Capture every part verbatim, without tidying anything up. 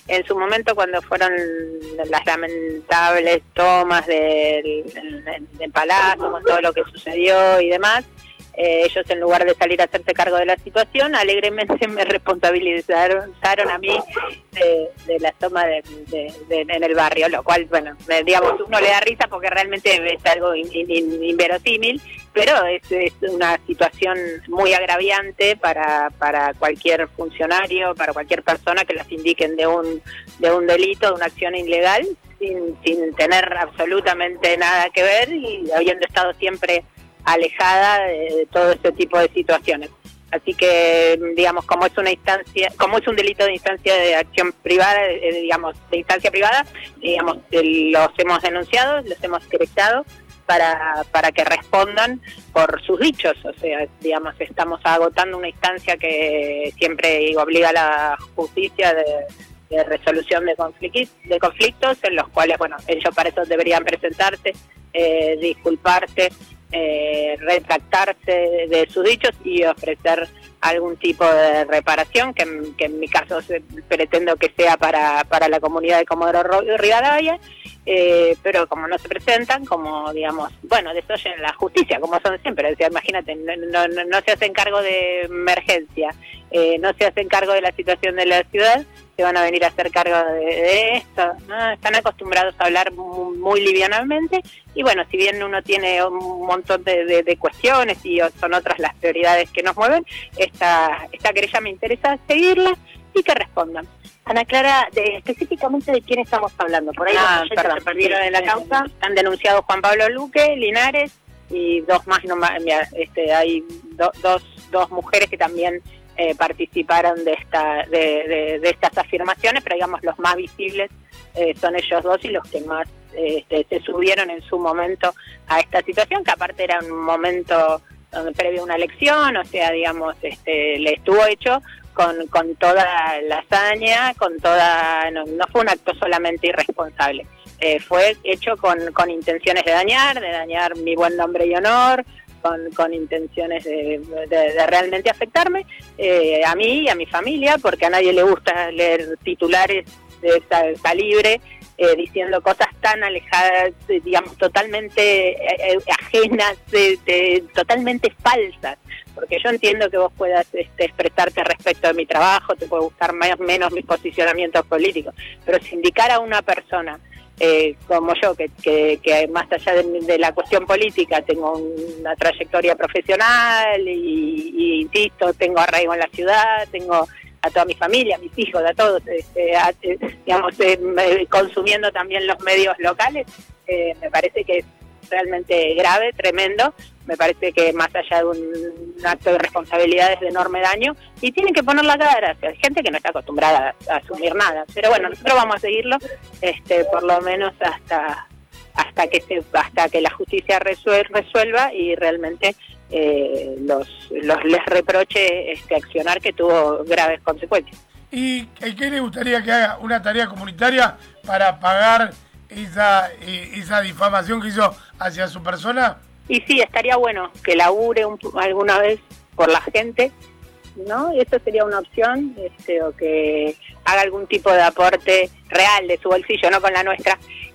en su momento cuando fueron las lamentables tomas del, del, del Palacio, con todo lo que sucedió y demás, eh, ellos en lugar de salir a hacerse cargo de la situación, alegremente me responsabilizaron a mí de, de la toma de, de, de, en el barrio, lo cual, bueno, me, digamos, uno le da risa porque realmente es algo in, in, inverosímil, pero es, es una situación muy agraviante para, para cualquier funcionario, para cualquier persona que las indiquen de un, de un delito, de una acción ilegal, sin, sin tener absolutamente nada que ver y habiendo estado siempre alejada de, de todo este tipo de situaciones. Así que, digamos, como es una instancia, como es un delito de instancia de acción privada, eh, digamos, de instancia privada, digamos, eh, los hemos denunciado, los hemos querellado para para que respondan por sus dichos. O sea, digamos, estamos agotando una instancia que siempre obliga a la justicia de, de resolución de conflictos, de conflictos, en los cuales, bueno, ellos para eso deberían presentarse, eh, disculparse, Eh, retractarse de, de sus dichos y ofrecer algún tipo de reparación, que, que en mi caso se, pretendo que sea para, para la comunidad de Comodoro Rivadavia, eh, pero como no se presentan, como digamos, bueno, desoyen la justicia, como son siempre. O sea, imagínate, no, no, no se hacen cargo de emergencia, eh, no se hacen cargo de la situación de la ciudad, se van a venir a hacer cargo de, de esto, ¿no? Están acostumbrados a hablar muy, muy livianamente y bueno, si bien uno tiene un montón de, de, de cuestiones y son otras las prioridades que nos mueven, esta, esta querella me interesa seguirla y que respondan. Ana Clara, de, específicamente de quién estamos hablando, por ahí ah, los perdón, se perdieron en la causa. Han denunciado Juan Pablo Luque, Linares y dos más, no más este, hay do, dos, dos mujeres que también Eh, participaron de esta de, de, de estas afirmaciones, pero digamos los más visibles eh, son ellos dos y los que más eh, este, se subieron en su momento a esta situación, que aparte era un momento donde previo a una elección, o sea, digamos, este, le estuvo hecho con, con toda la hazaña, con toda, no, no fue un acto solamente irresponsable, eh, fue hecho con, con intenciones de dañar, de dañar mi buen nombre y honor, Con, con intenciones de, de, de realmente afectarme, eh, a mí y a mi familia, porque a nadie le gusta leer titulares de ese calibre, eh, diciendo cosas tan alejadas, digamos, totalmente eh, ajenas, de, de, totalmente falsas, porque yo entiendo que vos puedas este, expresarte respecto de mi trabajo, te puede gustar más o menos mis posicionamientos políticos, pero si indicar a una persona Eh, como yo, que, que, que más allá de, de la cuestión política tengo una trayectoria profesional y, y insisto, tengo arraigo en la ciudad, tengo a toda mi familia, a mis hijos, a todos, este, a, eh, digamos, eh, consumiendo también los medios locales, eh, me parece que es realmente grave, tremendo, me parece que más allá de un, un acto de responsabilidad es de enorme daño y tienen que poner la cara. O sea, hay gente que no está acostumbrada a, a asumir nada, pero bueno, nosotros vamos a seguirlo, este, por lo menos hasta hasta que se, hasta que la justicia resuelva, resuelva y realmente eh, los, los les reproche este accionar que tuvo graves consecuencias. ¿Y qué le gustaría que haga una tarea comunitaria para pagar esa esa difamación que hizo hacia su persona? Y sí, estaría bueno que labure un, alguna vez por la gente, ¿no? Eso sería una opción, este, o que haga algún tipo de aporte real de su bolsillo, no con la nuestra,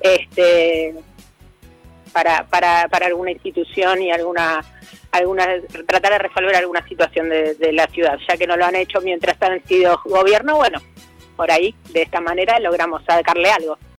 este, para para para alguna institución y alguna alguna tratar de resolver alguna situación de, de la ciudad, ya que no lo han hecho mientras han sido gobierno. Bueno, por ahí, de esta manera, logramos sacarle algo.